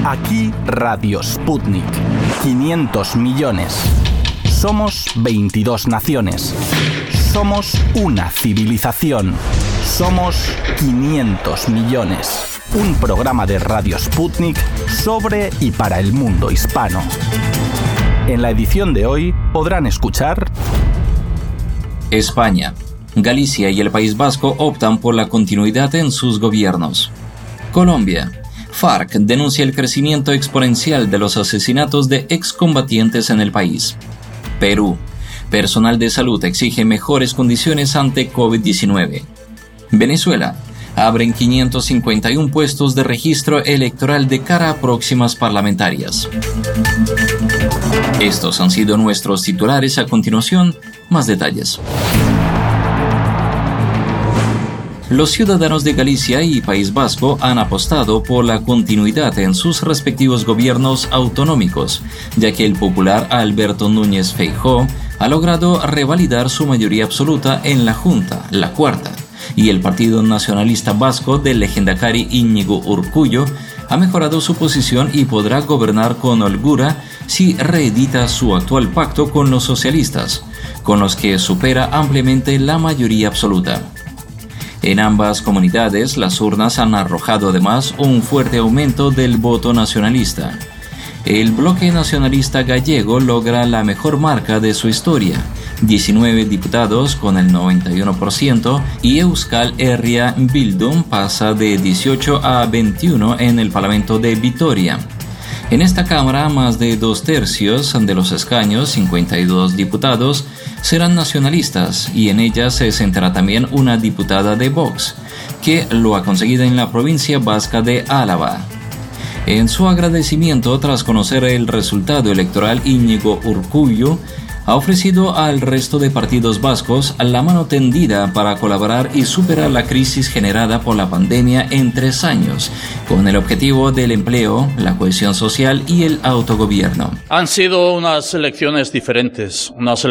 Aquí Radio Sputnik. 500 millones. Somos 22 naciones. Somos una civilización. Somos 500 millones. Un programa de Radio Sputnik sobre y para el mundo hispano. En la edición de hoy podrán escuchar: España, Galicia y el País Vasco optan por la continuidad en sus gobiernos. Colombia, FARC denuncia el crecimiento exponencial de los asesinatos de excombatientes en el país. Perú, personal de salud exige mejores condiciones ante COVID-19. Venezuela, abren 551 puestos de registro electoral de cara a próximas parlamentarias. Estos han sido nuestros titulares. A continuación, más detalles. Los ciudadanos de Galicia y País Vasco han apostado por la continuidad en sus respectivos gobiernos autonómicos, ya que el popular Alberto Núñez Feijóo ha logrado revalidar su mayoría absoluta en la Junta, la cuarta, y el Partido Nacionalista Vasco del lehendakari Íñigo Urkullu ha mejorado su posición y podrá gobernar con holgura si reedita su actual pacto con los socialistas, con los que supera ampliamente la mayoría absoluta. En ambas comunidades, las urnas han arrojado además un fuerte aumento del voto nacionalista. El bloque nacionalista gallego logra la mejor marca de su historia, 19 diputados con el 91%, y Euskal Herria Bildung pasa de 18 a 21 en el Parlamento de Vitoria. En esta Cámara, más de 2/3 de los escaños, 52 diputados, serán nacionalistas, y en ella se sentará también una diputada de Vox, que lo ha conseguido en la provincia vasca de Álava. En su agradecimiento tras conocer el resultado electoral, Íñigo Urkullu ha ofrecido al resto de partidos vascos la mano tendida para colaborar y superar la crisis generada por la pandemia en 3 años, con el objetivo del empleo, la cohesión social y el autogobierno. Han sido unas elecciones diferentes,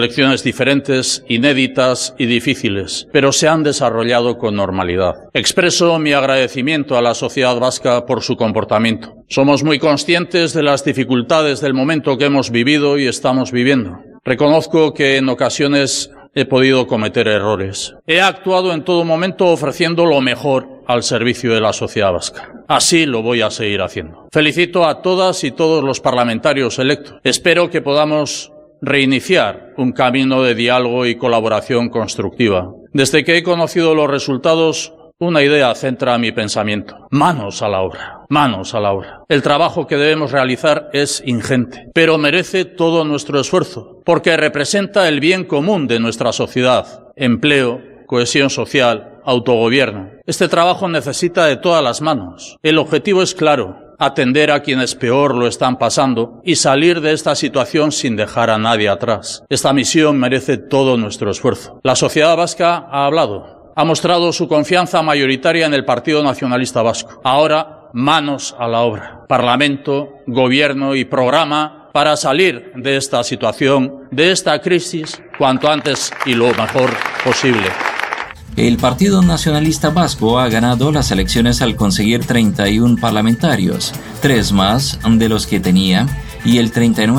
inéditas y difíciles, pero se han desarrollado con normalidad. Expreso mi agradecimiento a la sociedad vasca por su comportamiento. Somos muy conscientes de las dificultades del momento que hemos vivido y estamos viviendo. Reconozco que en ocasiones he podido cometer errores. He actuado en todo momento ofreciendo lo mejor al servicio de la sociedad vasca. Así lo voy a seguir haciendo. Felicito a todas y todos los parlamentarios electos. Espero que podamos reiniciar un camino de diálogo y colaboración constructiva. Desde que he conocido los resultados, una idea centra mi pensamiento: manos a la obra, manos a la obra. El trabajo que debemos realizar es ingente, pero merece todo nuestro esfuerzo, porque representa el bien común de nuestra sociedad: empleo, cohesión social, autogobierno. Este trabajo necesita de todas las manos. El objetivo es claro: atender a quienes peor lo están pasando y salir de esta situación sin dejar a nadie atrás. Esta misión merece todo nuestro esfuerzo. La sociedad vasca ha hablado. Ha mostrado su confianza mayoritaria en el Partido Nacionalista Vasco. Ahora, manos a la obra. Parlamento, gobierno y programa para salir de esta situación, de esta crisis, cuanto antes y lo mejor posible. El Partido Nacionalista Vasco ha ganado las elecciones al conseguir 31 parlamentarios, 3 más de los que tenía, y el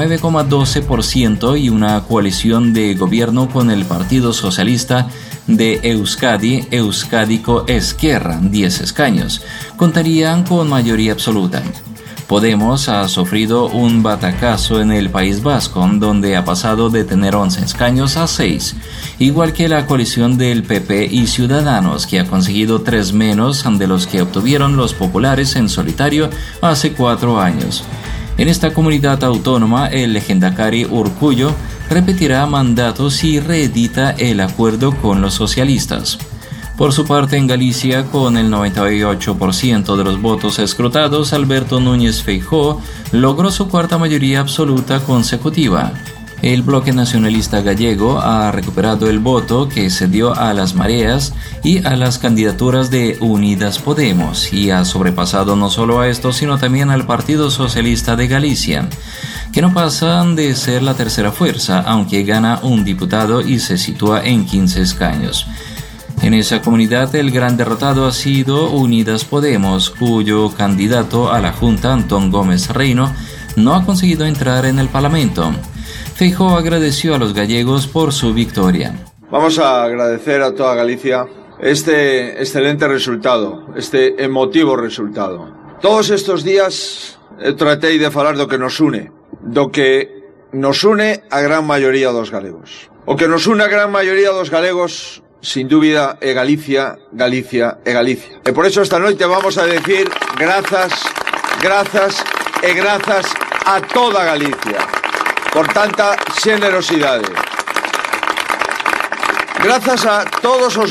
39,12% y una coalición de gobierno con el Partido Socialista de Euskadi, Euskadiko Ezkerra, 10 escaños, contarían con mayoría absoluta. Podemos ha sufrido un batacazo en el País Vasco, donde ha pasado de tener 11 escaños a 6, igual que la coalición del PP y Ciudadanos, que ha conseguido 3 menos de los que obtuvieron los populares en solitario hace 4 años. En esta comunidad autónoma, el lehendakari Urkullu repetirá mandato si reedita el acuerdo con los socialistas. Por su parte, en Galicia, con el 98% de los votos escrutados, Alberto Núñez Feijóo logró su cuarta mayoría absoluta consecutiva. El bloque nacionalista gallego ha recuperado el voto que se dio a las mareas y a las candidaturas de Unidas Podemos, y ha sobrepasado no solo a esto, sino también al Partido Socialista de Galicia, que no pasan de ser la tercera fuerza, aunque gana un diputado y se sitúa en 15 escaños. En esa comunidad, el gran derrotado ha sido Unidas Podemos, cuyo candidato a la Junta, Antón Gómez Reino, no ha conseguido entrar en el Parlamento. Feijóo agradeció a los gallegos por su victoria. Vamos a agradecer a toda Galicia este excelente resultado, este emotivo resultado. Todos estos días tratei de falar do que nos une a gran maioría dos galegos. O que nos une a gran maioría dos galegos, sin dúbida, é Galicia, Galicia e Galicia. E por eso esta noite vamos a decir grazas a toda Galicia por tanta xenerosidade. Grazas a todos os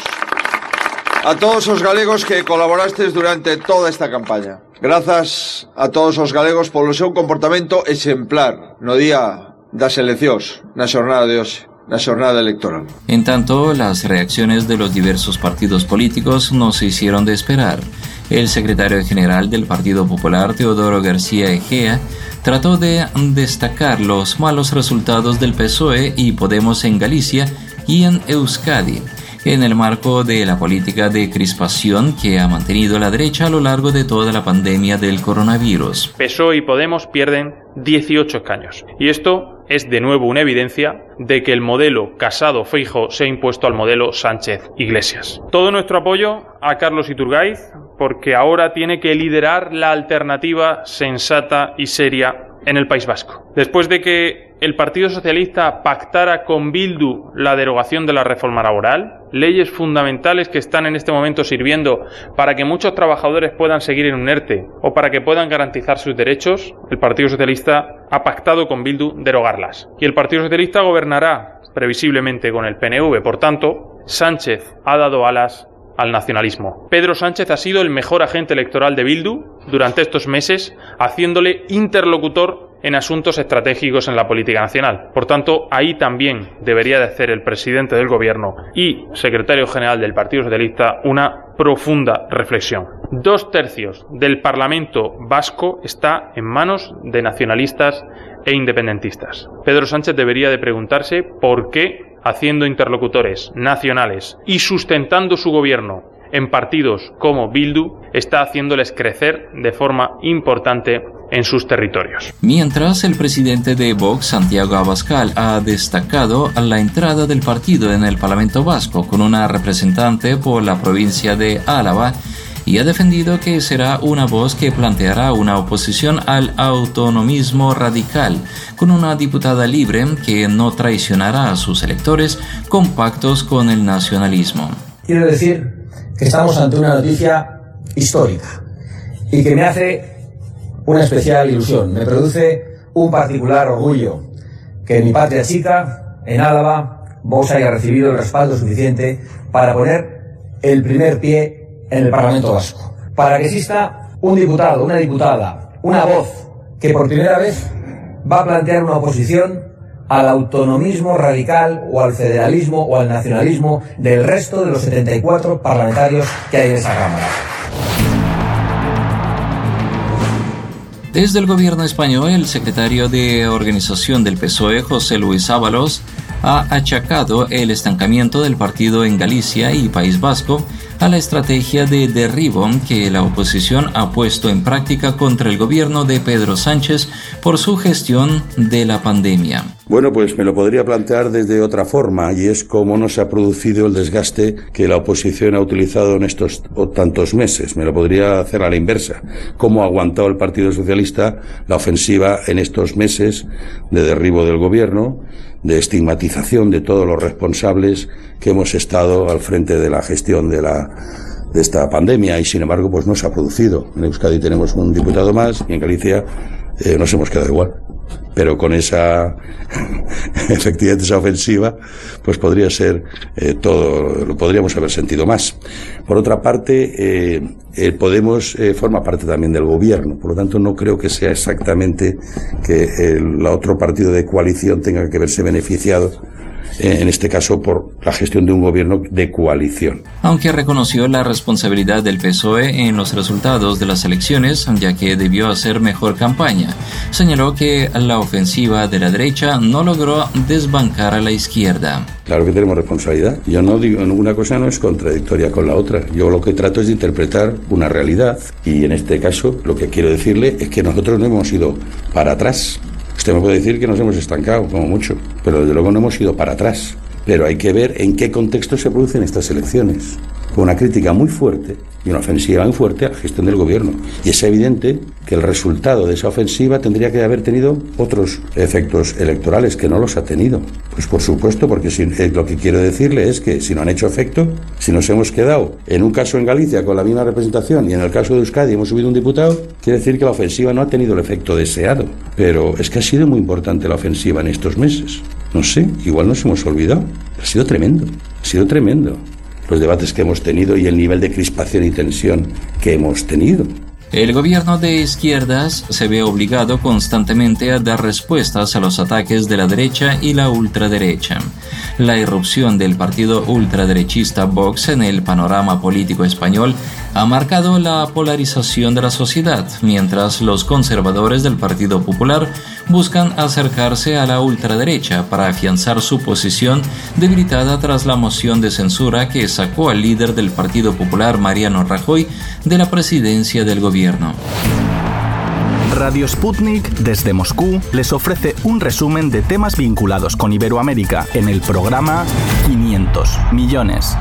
galegos que colaborastes durante toda esta campaña. Grazas a todos os galegos polo seu comportamento exemplar no día das eleccións, na xornada de hoxe, na xornada electoral. En tanto, las reacciones de los diversos partidos políticos no se hicieron de esperar. El secretario general del Partido Popular, Teodoro García Egea, trató de destacar los malos resultados del PSOE y Podemos en Galicia y en Euskadi, en el marco de la política de crispación que ha mantenido la derecha a lo largo de toda la pandemia del coronavirus. PSOE y Podemos pierden 18 escaños. Y esto es de nuevo una evidencia de que el modelo Casado-Feijóo se ha impuesto al modelo Sánchez-Iglesias. Todo nuestro apoyo a Carlos Iturgaiz, porque ahora tiene que liderar la alternativa sensata y seria en el País Vasco. Después de que el Partido Socialista pactara con Bildu la derogación de la reforma laboral, leyes fundamentales que están en este momento sirviendo para que muchos trabajadores puedan seguir en un ERTE o para que puedan garantizar sus derechos, el Partido Socialista ha pactado con Bildu derogarlas. Y el Partido Socialista gobernará previsiblemente con el PNV. Por tanto, Sánchez ha dado alas al nacionalismo. Pedro Sánchez ha sido el mejor agente electoral de Bildu durante estos meses, haciéndole interlocutor en asuntos estratégicos en la política nacional. Por tanto, ahí también debería de hacer el presidente del gobierno y secretario general del Partido Socialista una profunda reflexión. 2/3 del Parlamento vasco está en manos de nacionalistas e independentistas. Pedro Sánchez debería de preguntarse por qué, haciendo interlocutores nacionales y sustentando su gobierno en partidos como Bildu, está haciéndoles crecer de forma importante en sus territorios. Mientras, el presidente de Vox, Santiago Abascal, ha destacado la entrada del partido en el Parlamento Vasco con una representante por la provincia de Álava y ha defendido que será una voz que planteará una oposición al autonomismo radical, con una diputada libre que no traicionará a sus electores con pactos con el nacionalismo. Quiero decir que estamos ante una noticia histórica y que me hace una especial ilusión, me produce un particular orgullo que en mi patria chica, en Álava, Vox haya recibido el respaldo suficiente para poner el primer pie en el Parlamento Vasco, para que exista un diputado, una diputada, una voz que por primera vez va a plantear una oposición al autonomismo radical o al federalismo o al nacionalismo del resto de los 74 parlamentarios que hay en esa Cámara. Desde el gobierno español, el secretario de organización del PSOE, José Luis Ábalos, ha achacado el estancamiento del partido en Galicia y País Vasco a la estrategia de derribo que la oposición ha puesto en práctica contra el gobierno de Pedro Sánchez por su gestión de la pandemia. Bueno, pues me lo podría plantear desde otra forma, y es cómo no se ha producido el desgaste que la oposición ha utilizado en estos tantos meses. Me lo podría hacer a la inversa. Cómo ha aguantado el Partido Socialista la ofensiva en estos meses de derribo del gobierno, de estigmatización de todos los responsables que hemos estado al frente de la gestión de esta pandemia, y sin embargo pues no se ha producido. En Euskadi tenemos un diputado más y en Galicia nos hemos quedado igual. Pero con esa, efectivamente, esa ofensiva, pues podría ser todo, lo podríamos haber sentido más. Por otra parte, Podemos forma parte también del gobierno, por lo tanto no creo que sea exactamente que el otro partido de coalición tenga que verse beneficiado en este caso por la gestión de un gobierno de coalición. Aunque reconoció la responsabilidad del PSOE en los resultados de las elecciones, ya que debió hacer mejor campaña, señaló que la ofensiva de la derecha no logró desbancar a la izquierda. Claro que tenemos responsabilidad. Yo no digo, ninguna cosa no es contradictoria con la otra. Yo lo que trato es de interpretar una realidad y en este caso lo que quiero decirle es que nosotros no hemos ido para atrás. Usted me puede decir que nos hemos estancado, como mucho, pero desde luego no hemos ido para atrás. Pero hay que ver en qué contexto se producen estas elecciones. Con una crítica muy fuerte y una ofensiva muy fuerte a la gestión del gobierno. Y es evidente que el resultado de esa ofensiva tendría que haber tenido otros efectos electorales, que no los ha tenido. Pues por supuesto, porque lo que quiero decirle es que si no han hecho efecto, si nos hemos quedado en un caso en Galicia con la misma representación y en el caso de Euskadi hemos subido un diputado, quiere decir que la ofensiva no ha tenido el efecto deseado. Pero es que ha sido muy importante la ofensiva en estos meses. No sé, igual nos hemos olvidado. Ha sido tremendo, los debates que hemos tenido y el nivel de crispación y tensión que hemos tenido. El gobierno de izquierdas se ve obligado constantemente a dar respuestas a los ataques de la derecha y la ultraderecha. La irrupción del partido ultraderechista Vox en el panorama político español ha marcado la polarización de la sociedad, mientras los conservadores del Partido Popular buscan acercarse a la ultraderecha para afianzar su posición debilitada tras la moción de censura que sacó al líder del Partido Popular, Mariano Rajoy, de la presidencia del gobierno. Radio Sputnik desde Moscú les ofrece un resumen de temas vinculados con Iberoamérica en el programa 500 millones.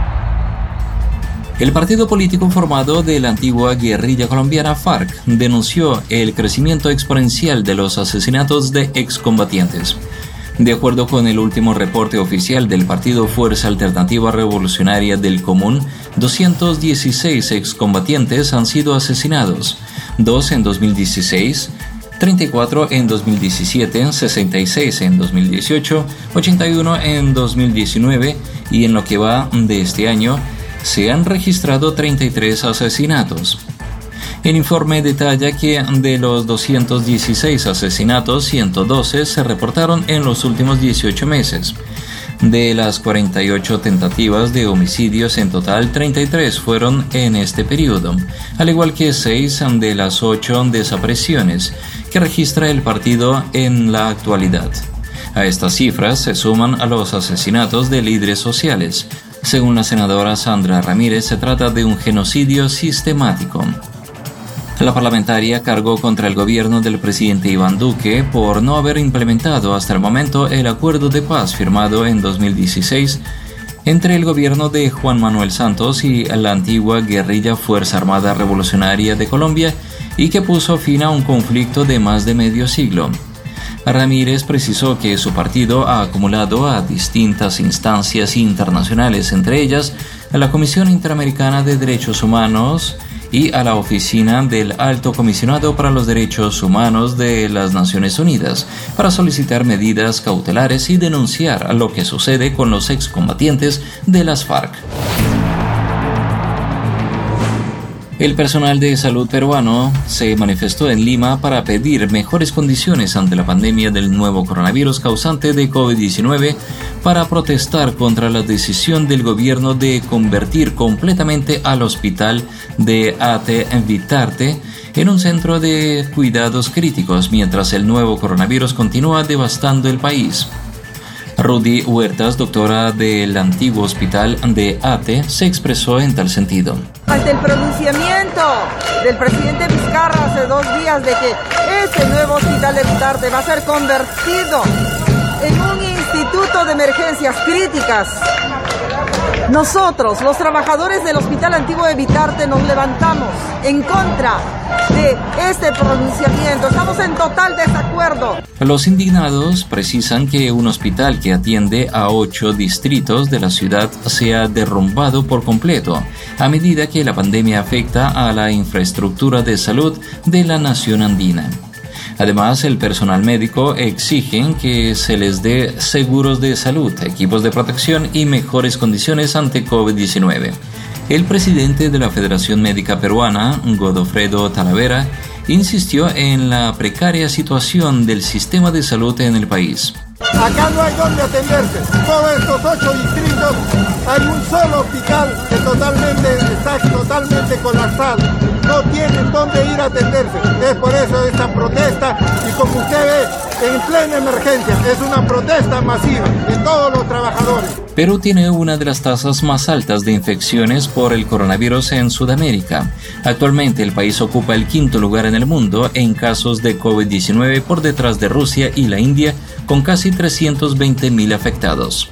El partido político formado de la antigua guerrilla colombiana FARC denunció el crecimiento exponencial de los asesinatos de excombatientes. De acuerdo con el último reporte oficial del partido Fuerza Alternativa Revolucionaria del Común, 216 excombatientes han sido asesinados, 2 en 2016, 34 en 2017, 66 en 2018, 81 en 2019 y en lo que va de este año se han registrado 33 asesinatos. El informe detalla que de los 216 asesinatos, 112 se reportaron en los últimos 18 meses. De las 48 tentativas de homicidios en total, 33 fueron en este periodo, al igual que 6 de las 8 desapariciones que registra el partido en la actualidad. A estas cifras se suman a los asesinatos de líderes sociales. Según la senadora Sandra Ramírez, se trata de un genocidio sistemático. La parlamentaria cargó contra el gobierno del presidente Iván Duque por no haber implementado hasta el momento el acuerdo de paz firmado en 2016 entre el gobierno de Juan Manuel Santos y la antigua guerrilla Fuerza Armada Revolucionaria de Colombia y que puso fin a un conflicto de más de medio siglo. Ramírez precisó que su partido ha acumulado a distintas instancias internacionales, entre ellas a la Comisión Interamericana de Derechos Humanos y a la Oficina del Alto Comisionado para los Derechos Humanos de las Naciones Unidas para solicitar medidas cautelares y denunciar lo que sucede con los excombatientes de las FARC. El personal de salud peruano se manifestó en Lima para pedir mejores condiciones ante la pandemia del nuevo coronavirus causante de COVID-19 para protestar contra la decisión del gobierno de convertir completamente al hospital de AT Vitarte en un centro de cuidados críticos mientras el nuevo coronavirus continúa devastando el país. Rudy Huertas, doctora del antiguo hospital de ATE, se expresó en tal sentido. Ante el pronunciamiento del presidente Vizcarra hace 2 días de que ese nuevo hospital de Vitarte va a ser convertido en un instituto de emergencias críticas, nosotros, los trabajadores del Hospital Antiguo de Vitarte, nos levantamos en contra de este pronunciamiento. Estamos en total desacuerdo. Los indignados precisan que un hospital que atiende a 8 distritos de la ciudad sea derrumbado por completo, a medida que la pandemia afecta a la infraestructura de salud de la nación andina. Además, el personal médico exigen que se les dé seguros de salud, equipos de protección y mejores condiciones ante COVID-19. El presidente de la Federación Médica Peruana, Godofredo Talavera, insistió en la precaria situación del sistema de salud en el país. Acá no hay donde atenderse. Todos estos 8 distritos hay un solo hospital que está totalmente colapsado. No tienen dónde ir a atenderse. Es por eso esta protesta, y como usted ve, en plena emergencia, es una protesta masiva de todos los trabajadores. Perú tiene una de las tasas más altas de infecciones por el coronavirus en Sudamérica. Actualmente el país ocupa el 5º lugar en el mundo en casos de COVID-19 por detrás de Rusia y la India, con casi 320.000 afectados.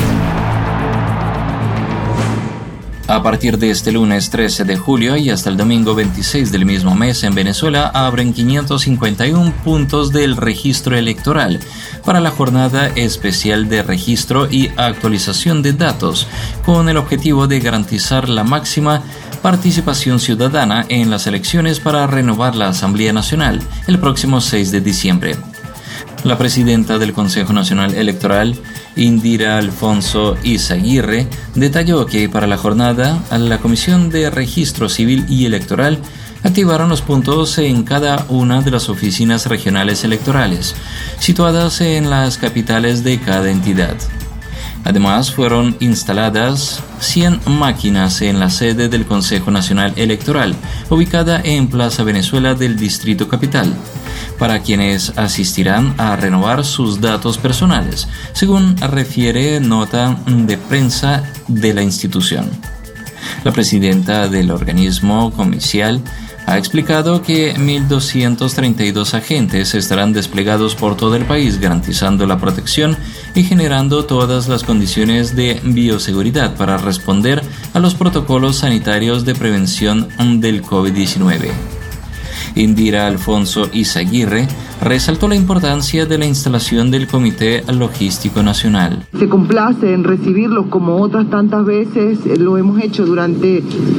A partir de este lunes 13 de julio y hasta el domingo 26 del mismo mes, en Venezuela abren 551 puntos del registro electoral para la jornada especial de registro y actualización de datos, con el objetivo de garantizar la máxima participación ciudadana en las elecciones para renovar la Asamblea Nacional el próximo 6 de diciembre. La presidenta del Consejo Nacional Electoral, Indira Alfonso Izaguirre, detalló que para la jornada, la Comisión de Registro Civil y Electoral activaron los puntos en cada una de las oficinas regionales electorales, situadas en las capitales de cada entidad. Además, fueron instaladas 100 máquinas en la sede del Consejo Nacional Electoral, ubicada en Plaza Venezuela del Distrito Capital, para quienes asistirán a renovar sus datos personales, según refiere nota de prensa de la institución. La presidenta del organismo comicial ha explicado que 1.232 agentes estarán desplegados por todo el país, garantizando la protección y generando todas las condiciones de bioseguridad para responder a los protocolos sanitarios de prevención del COVID-19. Indira Alfonso Izaguirre resaltó la importancia de la instalación del Comité Logístico Nacional. Se complace en recibirlos como otras tantas veces lo hemos hecho durante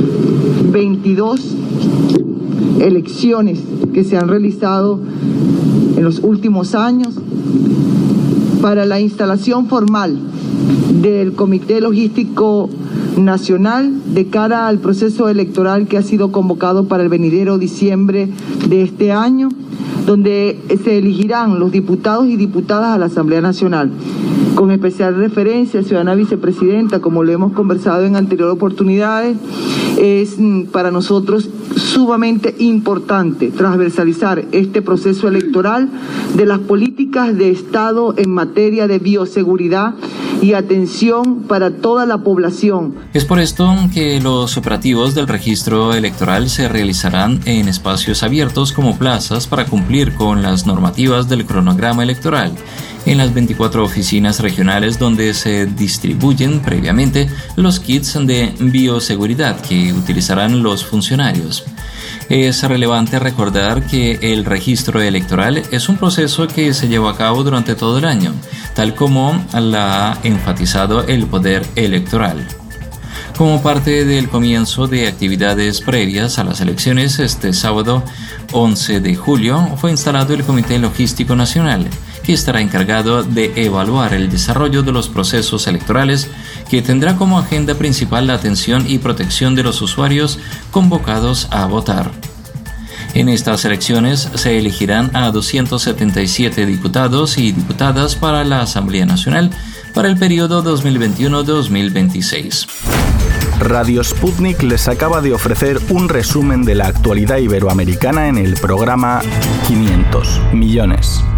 22 elecciones que se han realizado en los últimos años para la instalación formal del Comité Logístico Nacional de cara al proceso electoral que ha sido convocado para el venidero diciembre de este año, donde se elegirán los diputados y diputadas a la Asamblea Nacional. Con especial referencia, ciudadana vicepresidenta, como lo hemos conversado en anteriores oportunidades, es para nosotros sumamente importante transversalizar este proceso electoral de las políticas de Estado en materia de bioseguridad y atención para toda la población. Es por esto que los operativos del registro electoral se realizarán en espacios abiertos como plazas para cumplir con las normativas del cronograma electoral, en las 24 oficinas regionales donde se distribuyen previamente los kits de bioseguridad que utilizarán los funcionarios. Es relevante recordar que el registro electoral es un proceso que se lleva a cabo durante todo el año, tal como la ha enfatizado el Poder Electoral. Como parte del comienzo de actividades previas a las elecciones, este sábado 11 de julio fue instalado el Comité Logístico Nacional, que estará encargado de evaluar el desarrollo de los procesos electorales, que tendrá como agenda principal la atención y protección de los usuarios convocados a votar. En estas elecciones se elegirán a 277 diputados y diputadas para la Asamblea Nacional para el periodo 2021-2026. Radio Sputnik les acaba de ofrecer un resumen de la actualidad iberoamericana en el programa 500 millones.